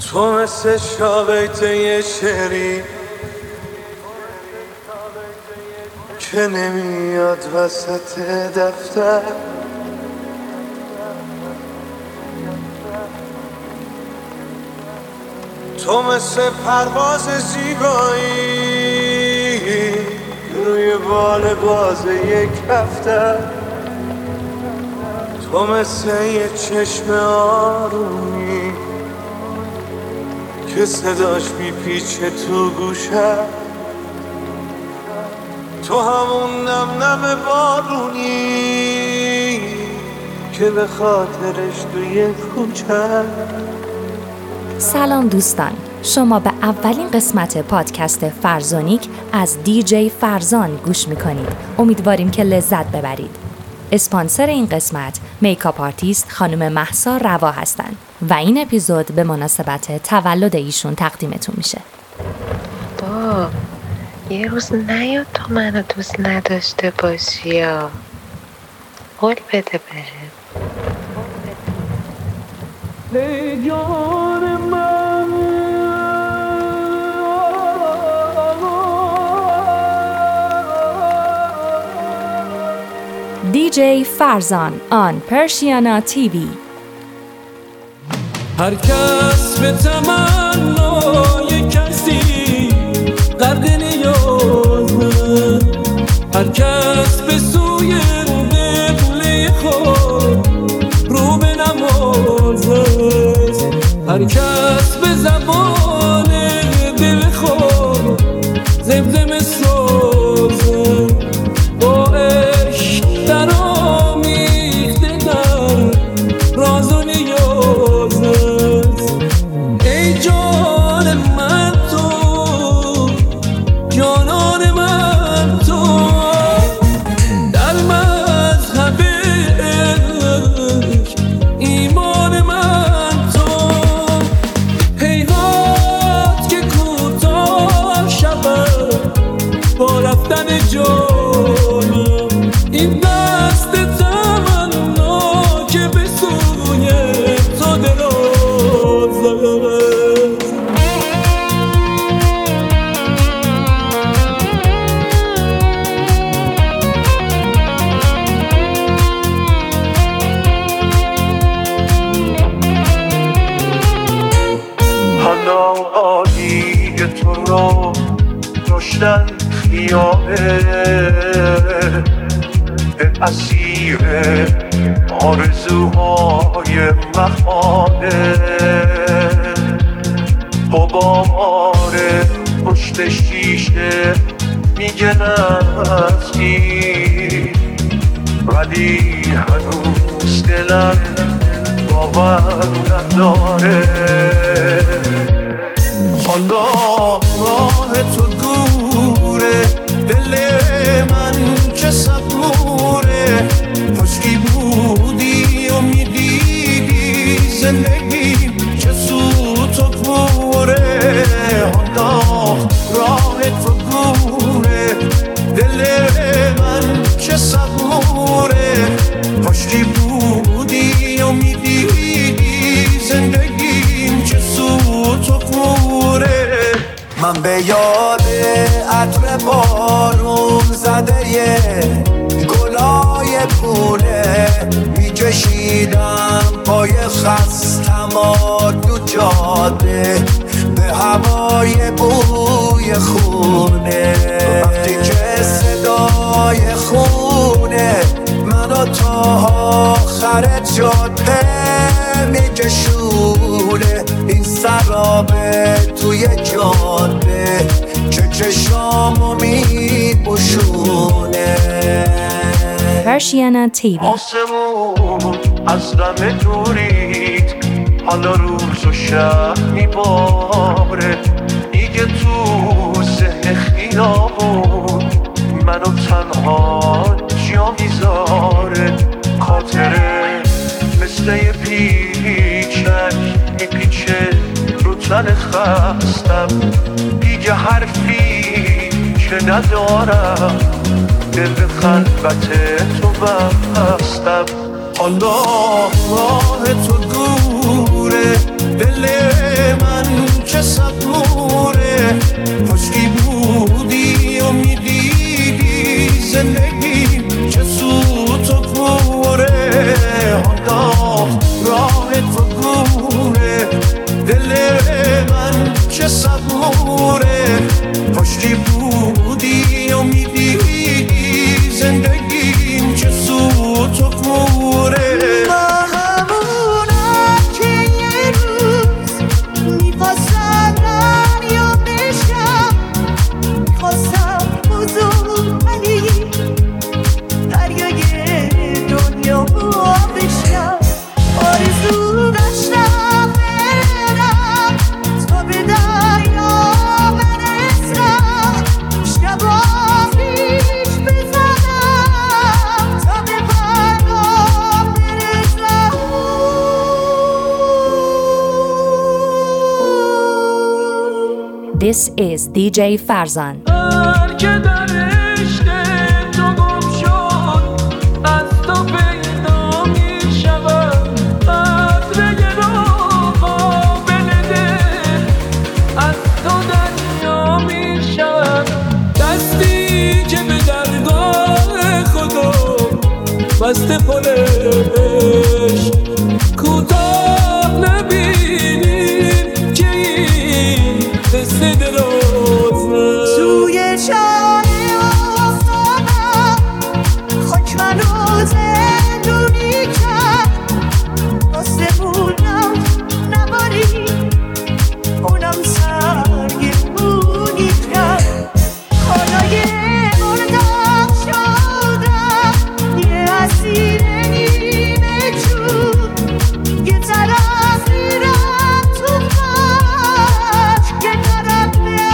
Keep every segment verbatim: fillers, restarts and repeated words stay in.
تو مثل شابیته شعری که نمیاد وسط دفتر، تو مثل پرواز زیبایی روی بال باز یک هفته، تو مثل یه چشم آرومی که صداش میپیچه تو گوشه، تو همون نم نم بارونی که به خاطرش توی کوچه. سلام دوستان، شما به اولین قسمت پادکست فرزونیک از دی جی فرزان گوش میکنید. امیدواریم که لذت ببرید. اسپانسر این قسمت میکاپ آرتیست خانم مهسا روا هستند و این اپیزود به مناسبت تولد ایشون تقدیمتون میشه. با یه روز نیاد تو منو دوست نداشته باشی یا قول بده بهم. ای جان من دی جی فرزان آن پرشیانا تیوی. هر کس به تمنای کسی غرق نیازه، هر کس به سوی قبله خود رو به نمازه، هر کس به زبان دل خود زمزمه سازه، با عشق در آمیخته در راز و نیازه. ای جان من تو، جانان من تو، در مذهب عشق ایمان من تو. هیهات که کوتاه شود با رفتن جانم، این دست تمنا که به سوی تو درازه. حالا عالی تو را داشتن خیاله، اسیر آرزوهای مخانه، غبار پشت شیشه میگه نزدیک، ولی هنوز دلم باور نداره. حالا راه تو دوره، دل من چه صبوره، خشکی بودی و میدیدی زندگی چه سوت و پوره. حالا راه تو دوره، دل من چه صبوره، خشکی بودی و میدیدی زندگی چه سوت و پوره. من به یاد عطر بارون زده یه گلای پونه میکشیدم پای خستم دو جاده به هوای بوی خونه. وقتی که صدای خونه منو تا آخر جاده میکشونه، این سرابه توی جاده که چشامو میبوشونه. پرشیانا تیوی. آسمون از دم دورید، حالا روز و شب میباره، دیگه تو ذهن خیابون منو تنها جا میذاره. خاطره مثل یه پیچک میپیچه رو تن خستم، دیگه حرفی که ندارم، دل به خلوت تو بستم. حالا راه تو دوره، دل من چه صبوره خوشکی بودی و میدیدی زندگی چه سوت و کوره حالا راه تو گوره دل من چه صبوره خوشکی بودی و میدیدی زندگی چه سوت و کوره This is دی جی Farzan. بست پلش کوتاه نبینیم که این دست دراز توی شانه افتادم خاک منو زندونی کرد آسمونم نباری اونم سرگیمونی کرد خانای مردم شدم یه اسیر نیمه جون یه طرف میرم تو خاک که نرم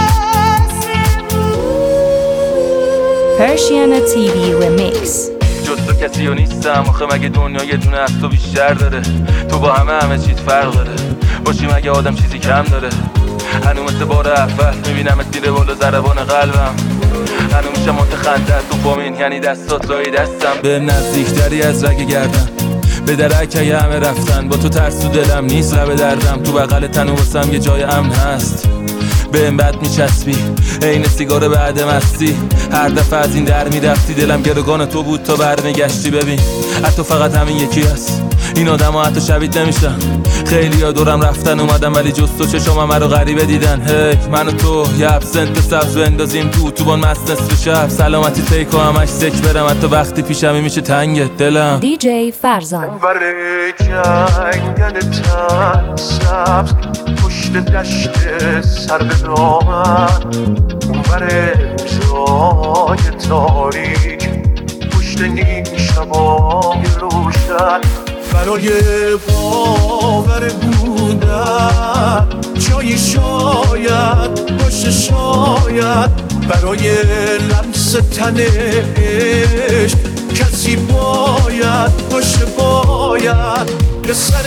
Persiana تی وی Remix. جز تو کسی ها نیستم آخه مگه دنیا یه دونه از تو بیشتر داره تو با همه همه چیز فرق داره باشی مگه آدم چیزی کم داره هنو مثل بار اول میبینمت میره بالا ضربان قلبم هنو میشه متخندت تو فامین یعنی دستات لای دستم به نزدیکتری از رگ گردم به درکه همه رفتن با تو ترس تو دلم نیست لب دردم تو بغل تنو واسم یه جای امن هست به این بد میچسبی عین سیگار بعد مستی هر دفعه از این در میرفتی دلم گروگان تو بود تا برمیگشتی ببین حتی فقط همین یکی هست این آدم ها حتی شبیه نمیشن خیلی ها دورم رفتن اومدم ولی جز تو چشم همه رو غریبه دیدن هی من و تو یه ابسنت سبز بندازیم تو اتوبان مست نصف شب سلامتی تیکو همش سک برم حتی وقتی پیشمی میشه تنگ دلم دی جی Farzan. برای جنگل تن سبز پشت دشت سر به دامن برای جای تاریک پشت نیم شبای روشن برای باور بودن جایی شاید باشه شاید برای لمس تن عشق کسی باید باشه باید به سر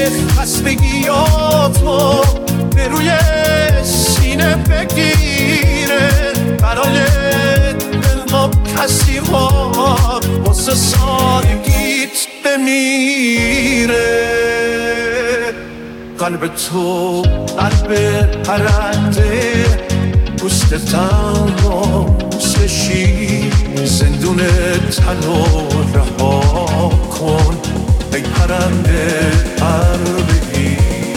خستگیاتو به روی سینه بگیره برای دل ما کسی ها واسه سادگیت بمیره قلب تو قلب پرنده پوست تنوس شیر زندون تنو رها کن ای پرنده عربی.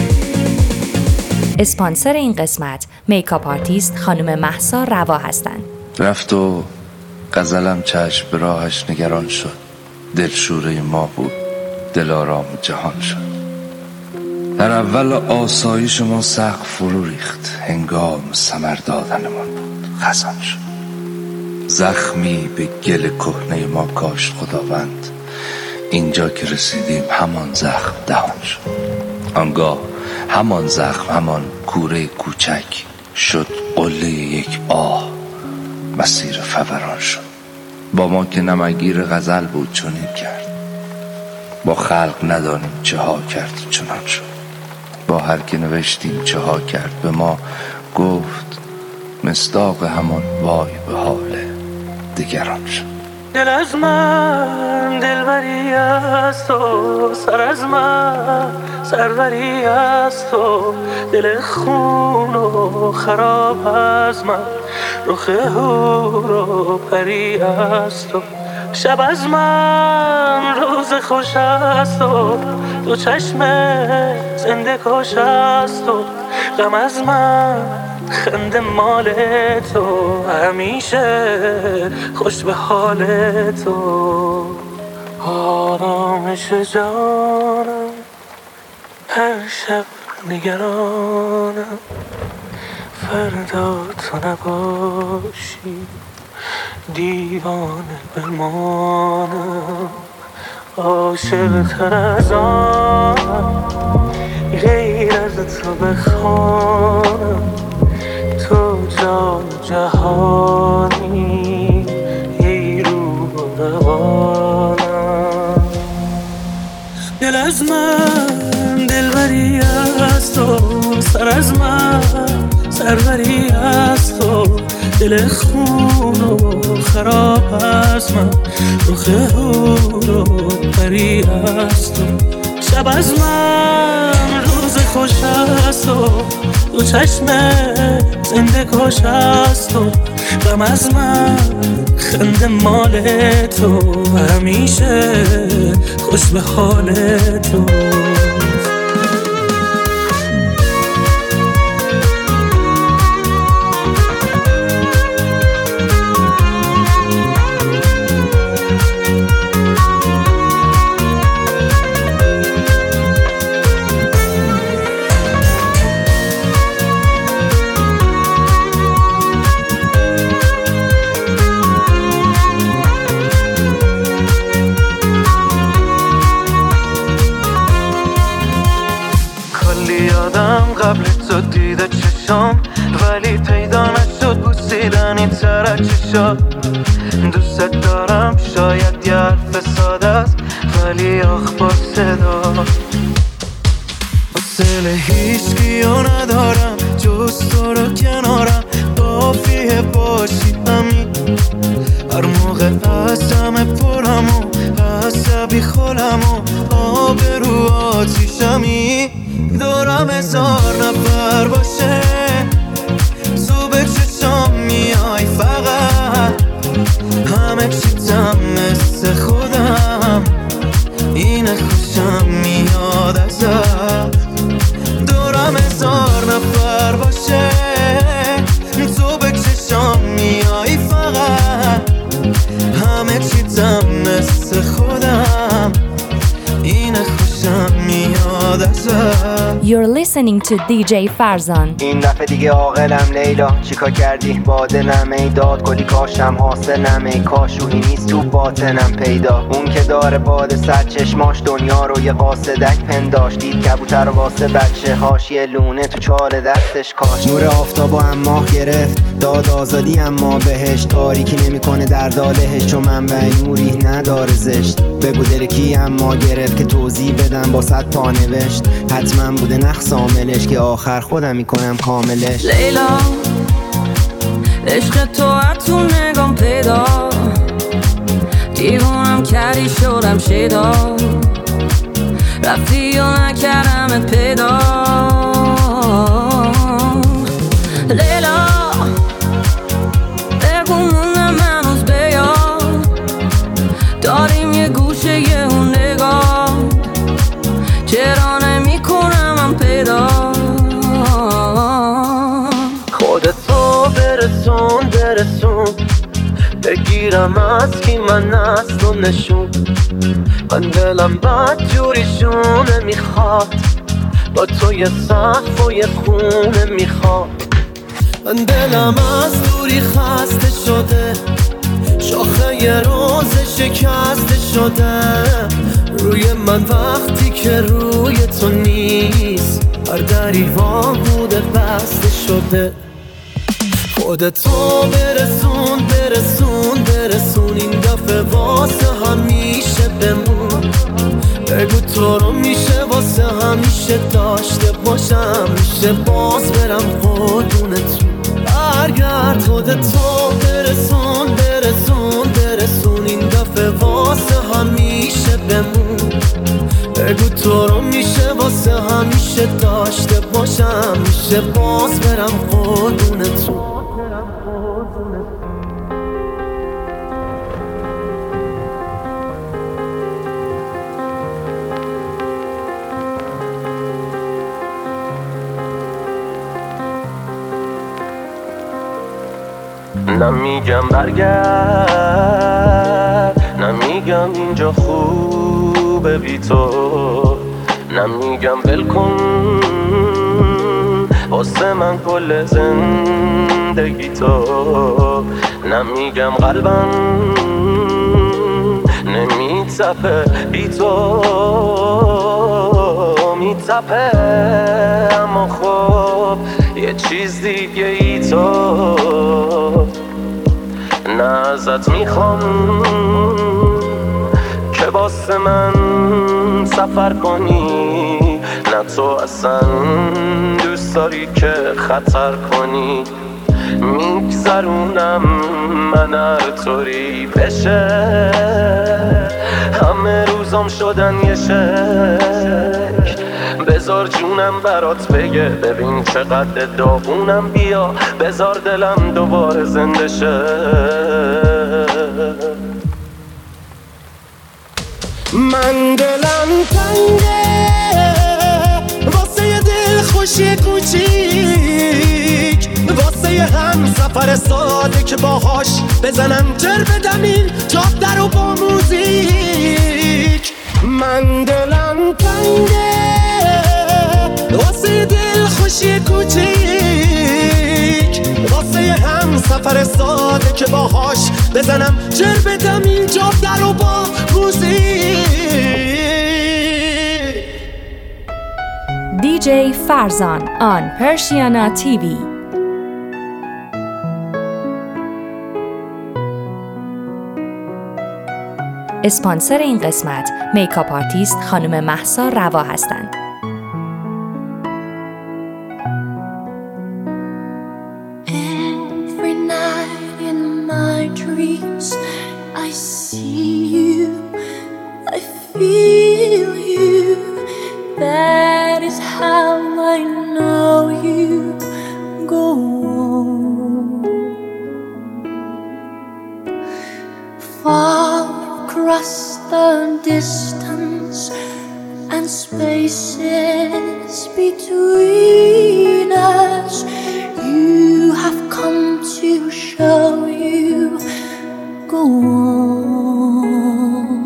اسپانسر این قسمت میکاپ آرتیست خانم مهسا روا هستند. رفت و غزلم چشم به راهش نگران شد دلشوره ما بود دل آرام جهان شد در اول آسایش ما سقف فرو ریخت هنگام ثمر دادنمان بود خزان شد زخمی به گل کهنه ما کاشت خداوند اینجا که رسیدیم همان زخم دهان شد آنگاه همان زخم همان کوره کوچک شد قله یک آه مسیر فوران شد با ما که نمگیر غزل بود چنین کرد با خلق ندانیم چه ها کرد چنان شد با هر که نوشتیم چه ها کرد به ما گفت مصداق همان وای به حال دیگران شد دل از من دلبری از از تو، سر از من سروری از تو، دل خون و خراب از من، رخ هور و پری از تو. شب از من روز خوش از تو، دو چشم زنده کش از تو. غم از من خنده مال تو، همیشه خوش به حال تو. آرامش جانم هر شب نگرانم، فردا تو نباشی دیوانه بمانم. عاشق تر از آنم غیر از تو بخوانم، تو جان جهانی ای روح و روانم. دل از من دلبری از تو، سر از من سروری از تو، دل خون و خراب از من، رخ هور و پری از تو. شب از من روز خوش از تو، دو چشم زنده کش از تو. غم از من خنده مال تو، همیشه خوش به حال تو. قبل تو دیده چشام، ولی پیدا نشد بوسیدنی تر از چشات. دوست دارم شاید یه حرف ساده است، ولی آخ با صدا. حوصله هیچکیو ندارم جز تو رو کنارم، کافیه باشی همین. هر موقع از همه پرم و عصبی خورم و آبرو آتیشمی. دورم هزار نفر باشه تو به چشام میای، فقط همه چیزم مثل خودم، اینه خوشم میاد ازت. دورم هزار نفر باشه تو به چشام میای، فقط همه چیزم مثل خودم، اینه خوشم میاد ازت. You're listening to دی جی فرزان. این دفعه دیگه عاقلم لیلا، چیکار کردی بادنم ای داد کلی کاشم حاصلم ای کاش روحی نیست تو باطنم پیدا. اون که داره باد سر چشماش دنیا رو یه قاصدک پنداش، دید کبوتر و واسه بچه هاش یه لونه تو چال دستش کاش. نور آفتابو اما گرفت داد آزادی، اما بهش تاریکی نمیکنه در دالهش، چون منبع نوری نداره زشت. بگو دل کی اما گرفت که توضیح بدم با صد پا نوشت، حتما بوده نقص عاملش که آخر خودم میکنم کاملش. لیلا عشق تو از تو نگام پیدا، دیوانم کردی شدم شیدا، رفتی و نکردم پیدا. لیلا بگو موندم هنوز بیاد، داریم یه گوشه یه اون نگاه، چرا نمیکنم من پیدا. خودتو برسون برسون، بگیرم از کی من از تو نشون. من دلم بد جوریشونه میخواد، با تو یه سقف و یه خونه میخواد. من دلم از دوری خسته شده، شاخه یه روز شکسته شده. روی من وقتی که روی تو نیست، هر دری وا بوده بسته شده. خودتو برسون برسون برسون، این دفعه واسه همیشه بمون. بگو تو رو میشه واسه همیشه داشته باشم، میشه باز برم قربونتون. برگرد خودتو برسون برسون برسون، این دفعه واسه همیشه بمون. تو رو میشه واسه همیشه داشته باشم، میشه باز برم قربون تو. نمیگم برگرد، نمیگم اینجا خوبه بی تو، نمیگم ول کن واسه من کل زندگی تو، نمیگم قلبم نمیتپه بی تو، میتپه اما خب یه چیز دیگه ای تو. نه ازت میخوام که واسه من سفر کنی، نه تو اصلا دوست داری که خطر کنی. میگذرونم من هر طوری بشه، همه روزام شدن یه شک. بذار جونم برات بگه ببین چقدر داغونم، بیا بذار دلم دوباره زنده شه. من دلم تنگه واسه یه دل خوشی کوچیک، واسه یه هم سفر ساده که باهاش بزنم جر بدم این جاده رو با موزیک. من دلم تنگه واسه یه دل خوشی کوچیک، واسه یه هم سفر ساده که باهاش بزنم جر بدم این جاده رو با موزیک. دی جی فرزان on Persiana تی وی. اسپانسر این قسمت میکاپ آرتیست خانم مهسا روا هستند. Every night in my dreams I see you, I feel you. That is how I know you go on. Far across the distance and spaces between us, you have come to show you go on.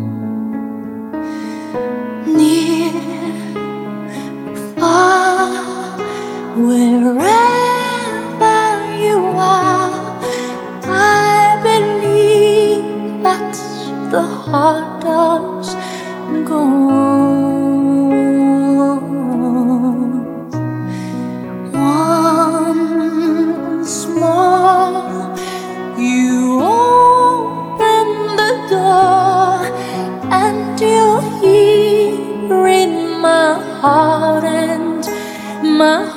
Near, far, wherever you are, I believe that the heart does go on. Once more, you open the door, and you're here in my heart and my